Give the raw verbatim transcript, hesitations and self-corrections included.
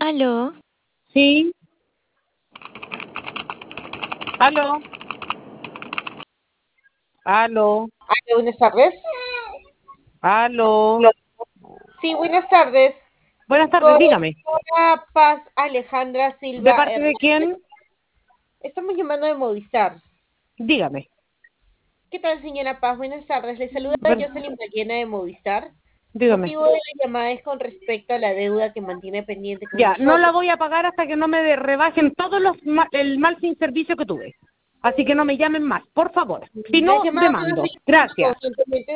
Aló. Sí. Aló. Aló. Aló, buenas tardes. Aló. Sí, buenas tardes. Buenas tardes, Con dígame. la Paz Alejandra ¿De Silva parte de quién? Hernández. Estamos llamando de Movistar. Dígame. ¿Qué tal, señora Paz? Buenas tardes. Le saluda Bueno, Jocelyn Ballena de Movistar. dígame. Motivo de la llamada es con respecto a la deuda que mantiene pendiente con Ya, no la nosotros. voy a pagar hasta que no me de- rebajen todos los ma- el mal sin servicio que tuve. Así que no me llamen más, por favor. Si Las no, llamadas van a demando. seguir siendo Gracias. constantemente